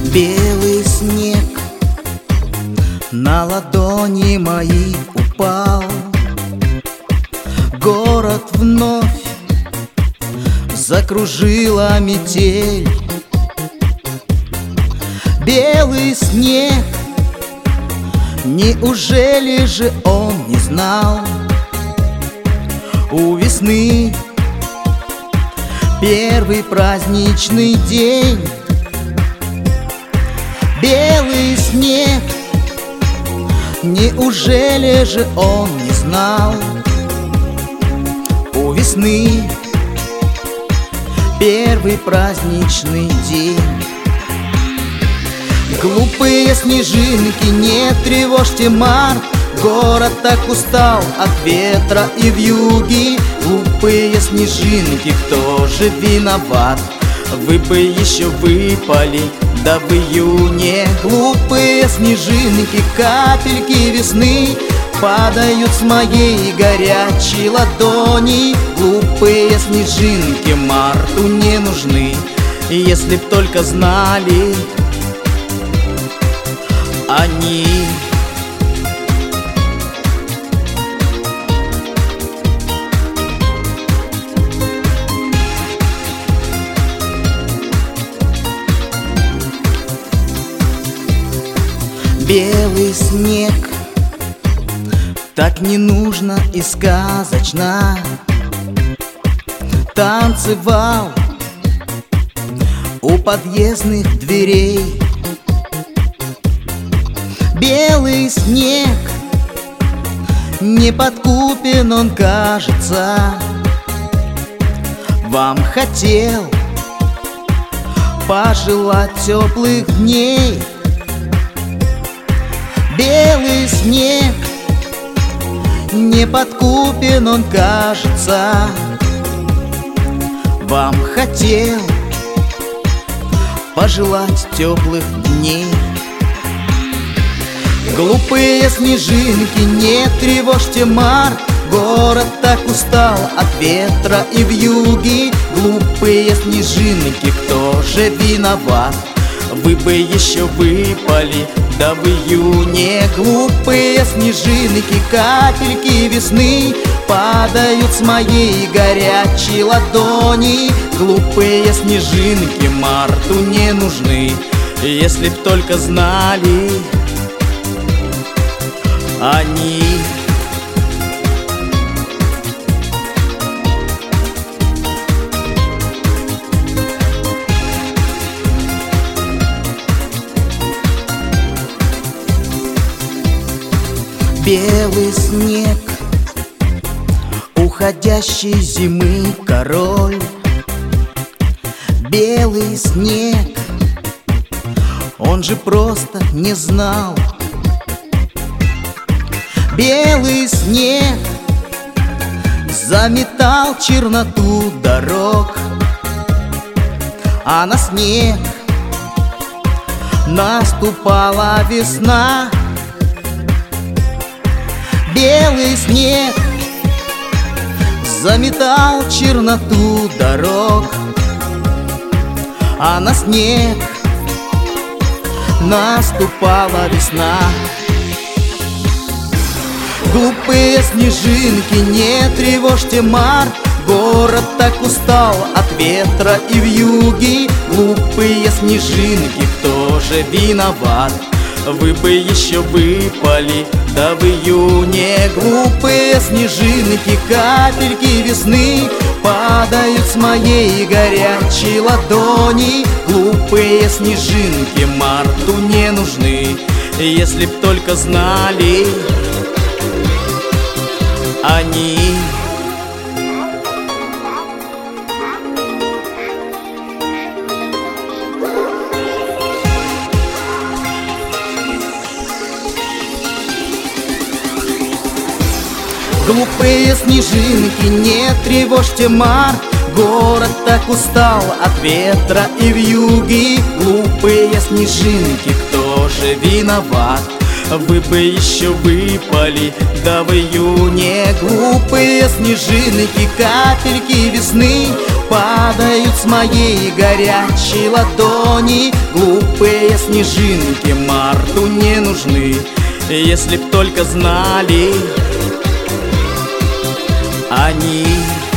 Белый снег на ладони мои упал. Город вновь закружила метель. Белый снег, неужели же он не знал? У весны первый праздничный день. Белый снег, неужели же он не знал? У весны первый праздничный день. Глупые снежинки, не тревожьте март. Город так устал от ветра и вьюги. Глупые снежинки, кто же виноват? Вы бы еще выпали, да в июне. Глупые снежинки, капельки весны падают с моей горячей ладони. Глупые снежинки марту не нужны. Если б только знали они. Белый снег так не нужно и сказочно танцевал у подъездных дверей. Белый снег, не подкупен он, кажется. Вам хотел пожелать теплых дней. Белый снег, не подкупен он, кажется. Вам хотел пожелать теплых дней. Глупые снежинки, не тревожьте март. Город так устал от ветра и вьюги. Глупые снежинки, кто же виноват? Вы бы еще выпали, да в июне. Глупые снежинки, капельки весны падают с моей горячей ладони. Глупые снежинки марту не нужны. Если б только знали они. Белый снег, уходящей зимы король. Белый снег, он же просто не знал. Белый снег заметал черноту дорог, а на снег наступала весна. Белый снег заметал черноту дорог, а на снег наступала весна. Глупые снежинки, не тревожьте март. Город так устал от ветра и вьюги. Глупые снежинки, кто же виноват? Вы бы еще выпали, да в июне. Глупые снежинки, капельки весны падают с моей горячей ладони. Глупые снежинки марту не нужны. Если б только знали они. Глупые снежинки, не тревожьте март. Город так устал от ветра и вьюги. Глупые снежинки, кто же виноват? Вы бы еще выпали, да в июне. Глупые снежинки, капельки весны падают с моей горячей ладони. Глупые снежинки марту не нужны. Если б только знали они,